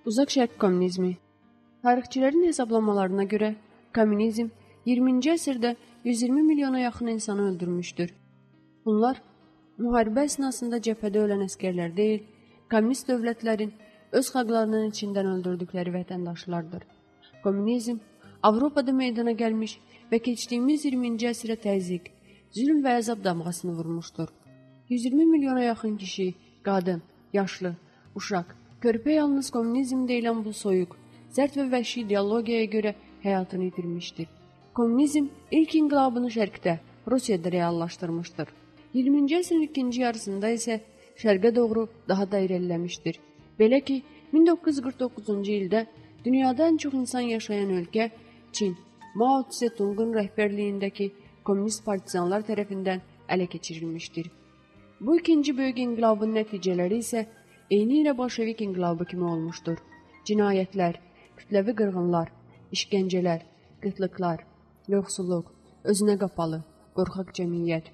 Uzaq Şərq kommunizmi. Tarixçilərin hesablamalarına görə kommunizm 20-ci əsrdə 120 milyona yaxın insanı öldürmüşdür. Bunlar müharibə əsnasında cəbhədə ölən əskərlər deyil, kommunist dövlətlərin öz xalqlarının içindən öldürdükləri vətəndaşlardır. Kommunizm Avropada meydana gəlmiş və keçdiyimiz 20-ci əsrə təzyiq, zülm və əzab damğasını vurmuşdur. 120 milyona yaxın kişi, qadın, yaşlı, uşaq, körpə yalnız kommunizm deyilən bu soyuq, sərt və vəhşi ideologiyaya görə həyatını itirmişdir. Kommunizm ilk inqilabını şərqdə, Rusiyada reallaşdırmışdır. 20-ci əsrin ikinci yarısında isə şərqə doğru daha da irəliləmişdir. Belə ki, 1949-cu ildə dünyada ən çox insan yaşayan ölkə Çin, Mao Tse-Tung'un rəhbərliyindəki kommunist partizanlar tərəfindən ələ keçirilmişdir. Bu ikinci böyük inqilabın nəticələri isə eyni ilə Bolşevik inqilabı kimi olmuşdur. Cinayətlər, kütləvi qırğınlar, işgəncələr, qıtlıqlar, yoxsulluq, özünə qapalı, qorxaq cəmiyyət.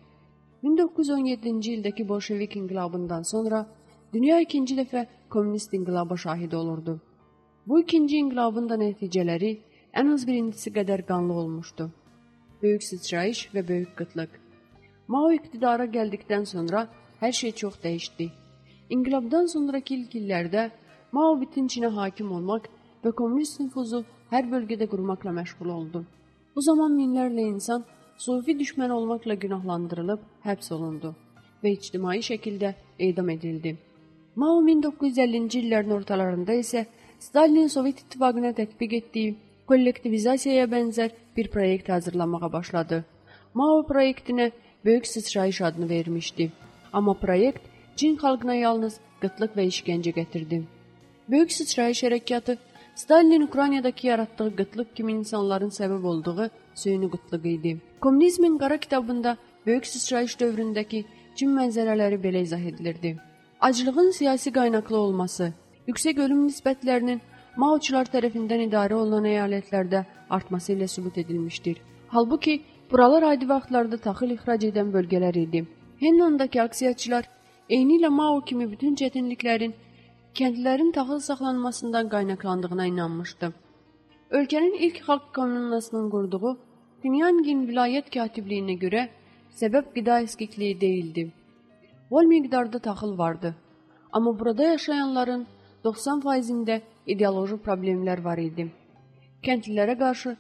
1917-ci ildəki Bolşevik inqilabından sonra dünya ikinci dəfə kommunist inqilaba şahid olurdu. Bu ikinci inqilabın da nəticələri ən az birincisi qədər qanlı olmuşdu. Böyük sıçrayış və böyük qıtlıq. Mao iqtidara gəldikdən sonra hər şey çox dəyişdi. İnqilabdan sonraki ilk illərdə Mao bütün Çinə hakim olmaq və kommunist nüfuzu hər bölgədə qurmaqla məşğul oldu. Bu zaman minlərlə insan sufi düşmən olmaqla günahlandırılıb həbs olundu və ictimai şəkildə edam edildi. Mao 1950-ci illərin ortalarında isə Stalinin Sovet İttifaqına tətbiq etdiyi kollektivizasiyaya bənzər bir proyekt hazırlamağa başladı. Mao proyektinə Böyük Sıçrayış adını vermişdi. Amma proyekt Çin xalqına yalnız qıtlıq və işgəncə gətirdi. Böyük Sıçrayış hərəkatı Stalinin Ukraynadakı yaratdığı qıtlıq kimi insanların səbəb olduğu süni qıtlıq idi. Kommunizmin qara kitabında Böyük Sıçrayış dövründəki Çin mənzərələri belə izah edilirdi. Aclığın siyasi qaynaqlı olması, yüksək ölüm nisbətlərinin Maoçular tərəfindən idarə olunan əyalətlərdə artması ilə sübut edilmişdir. Halbuki, buralar adi vaxtlarda taxıl ixrac edən bölgələr idi. Hennandakı aksiyaçılar eyni ilə Mao kimi bütün çətinliklərin kəndlilərin taxıl saxlanmasından qaynaqlandığına inanmışdı. Ölkənin ilk xalq kommunasının qurduğu Tinyangin vilayət katibliyinə görə səbəb qida eskikliyi deyildi. Bol miqdarda taxıl vardı. Amma burada yaşayanların 90%-ində ideoloji problemlər var idi. Kəndlilərə qarşı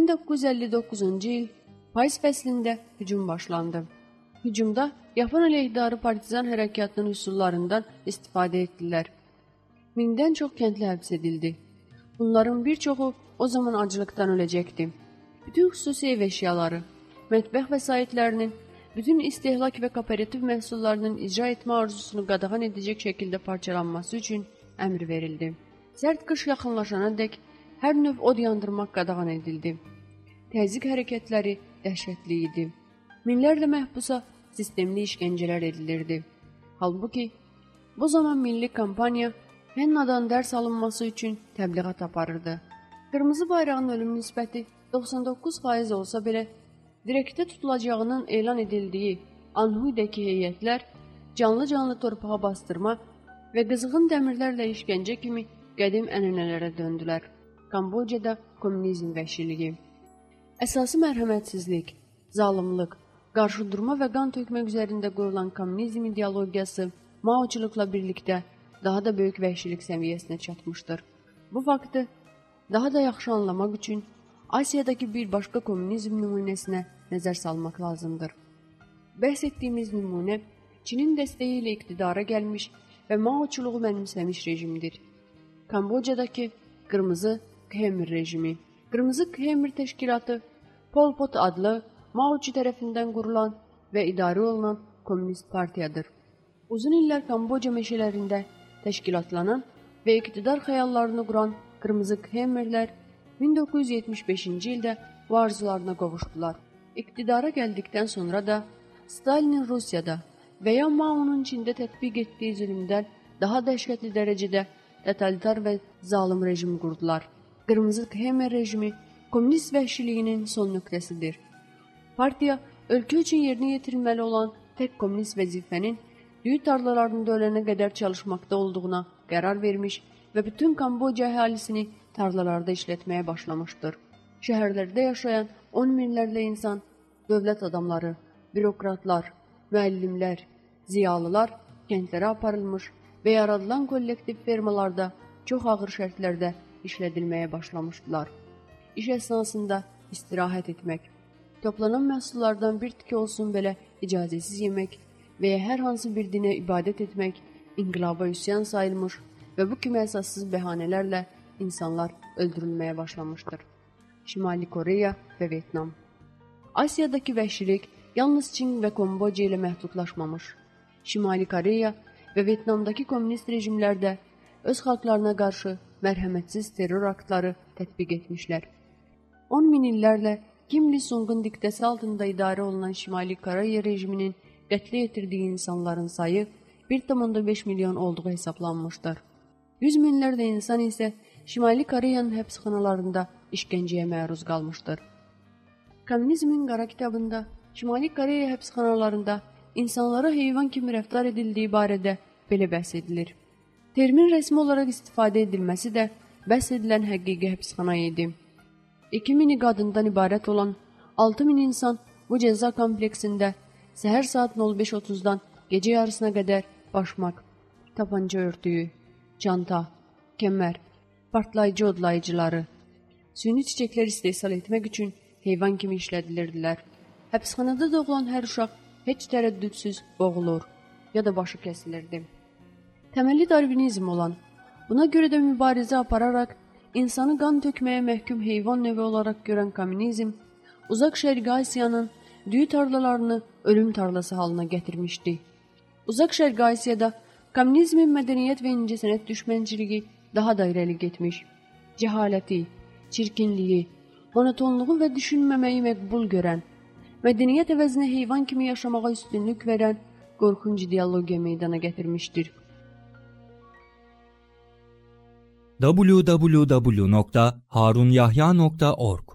1959-cu il payız fəslində hücum başlandı. Hücumda Yapon əleyhdarı partizan hərəkatının üsullarından istifadə etdilər. Mindən çox kəndli həbs edildi. Bunların bir çoxu o zaman acılıqdan öləcəkdi. Bütün xüsusi ev əşyaları, mətbəx vəsaitlərinin, bütün istehlak və kooperativ məhsullarının icra etmə arzusunu qadağan edəcək şəkildə parçalanması üçün əmr verildi. Sərt qış yaxınlaşana dək hər növ od yandırmaq qadağan edildi. Təzyiq hərəkətləri dəhşətli idi. Minlərlə məhbusa sistemli işgəncələr edilirdi. Halbuki, bu zaman milli kampaniya Hennadan dərs alınması üçün təbliğat aparırdı. Qırmızı bayrağın ölüm nisbəti 99% olsa belə, direktə tutulacağının elan edildiyi Anhuydəki heyətlər canlı-canlı torpağa bastırma və qızğın dəmirlərlə işgəncə kimi qədim ənənələrə döndülər. Kambodjada kommunizm vəhşiliyi. Əsası mərhəmətsizlik, zalımlıq, qarşıdurma və qan tökmək üzərində qoyulan kommunizm ideologiyası Maoçuluqla birlikdə daha da böyük vəhşilik səviyyəsinə çatmışdır. Bu faktı daha da yaxşı anlamaq üçün Asiyadakı bir başqa kommunizm nümunəsinə nəzər salmaq lazımdır. Bəhs etdiyimiz nümunə Çinin dəstəyi ilə iqtidara gəlmiş və Maoçuluğu mənimsəmiş rejimdir. Kambodjadakı Qırmızı Khmer rejimi. Qırmızı Khmer təşkilatı Pol Pot adlı Maoçu tərəfindən qurulan və idarə olunan komünist partiyadır. Uzun illər Kambodja meşələrində təşkilatlanan və iqtidar xəyallarını quran Qırmızı Khmerlər 1975-ci ildə bu arzularına qovuşdular. İqtidara gəldikdən sonra da Stalinin Rusiyada və ya Mao'nun Çində tətbiq etdiyi zülmdən daha dəhşətli dərəcədə totalitar və zalım rejim qurdular. Qırmızı Khmer rejimi kommunist vəhşiliyinin son nöqtəsidir. Partiya ölkə üçün yerinə yetirilməli olan tək kommunist vəzifənin düyü tarlalarında ölene qədər çalışmakta olduğuna qərar vermiş və bütün Kamboca əhalisini tarlalarda işletmeye başlamışdır. Şəhərlərdə yaşayan 10 minlərlə insan, dövlət adamları, bürokratlar, müəllimlər, ziyalılar kəndlərə aparılmış və yaradılan kollektiv fermalarda çox ağır şərtlərdə işlədilməyə başlamışdılar. İş əsnasında istirahət etmək, toplanan məhsullardan bir tikə olsun belə icazəsiz yemək və ya hər hansı bir dinə ibadət etmək inqilaba üsyan sayılmış və bu kimi əsassız bəhanələrlə insanlar öldürülməyə başlamışdır. Şimali Koreya və Vyetnam. Asiyadakı vəhşilik yalnız Çin və Kamboca ilə məhdudlaşmamış. Şimali Koreya və Vyetnamdakı kommunist rejimlərdə öz xalqlarına qarşı mərhəmətsiz terror aktları tətbiq etmişlər. 10 min illərlə Kim Il-sung'un diktəsi altında idarə olunan Şimali Koreya rejiminin qətlə yetirdiyi insanların sayı 1,5 milyon olduğu hesablanmışdır. 100 minlərlə insan isə Şimali Koreyanın həbsxanalarında işgəncəyə məruz qalmışdır. Komünizmin qara kitabında Şimali Koreya həbsxanalarında insanlara heyvan kimi rəftar edildiyi barədə belə bəhs edilir. Termin rəsmi olaraq istifadə edilməsi də bəhs edilən həqiqi həbsxana idi. 2000 qadından ibarət olan 6000 insan bu cəza kompleksində səhər saat 05:30-dan gecə yarısına qədər başmaq, tapanca örtüyü, çanta, kəmər, partlayıcı odlayıcıları, süni çiçəklər istehsal etmək üçün heyvan kimi işlədilirdilər. Həbsxanada doğulan hər uşaq heç tərəddüdsüz boğulur ya da başı kəsilirdi. Təməli darvinizm olan, buna görə də mübarizə apararaq İnsanı qan tökməyə məhkum heyvan növü olaraq görən komünizm, uzaq Şərqi Asiyanın düyü tarlalarını ölüm tarlası halına gətirmişdi. Uzaq Şərqi Asiyada komünizmin mədəniyyət və incəsənət düşmənçiliyi daha da irəli getmiş. Cəhaləti, çirkinliyi, monotonluğu və düşünməməyi məqbul görən, mədəniyyət əvəzinə heyvan kimi yaşamağa üstünlük verən qorxunc ideologiya meydana gətirmişdir. www.harunyahya.org